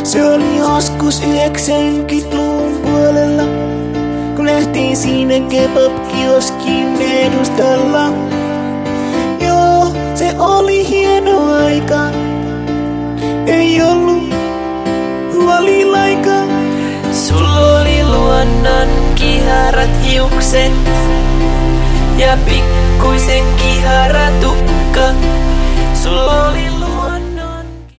Se oli joskus 90-luvun puolella, kun nähtiin siinä kebab-kioskin edustalla. Joo, se oli hieno aika, ei ollut huolilaikaa. Sulla oli luonnon kiharat hiukset ja pikkuisen kihara tukka. Sulla oli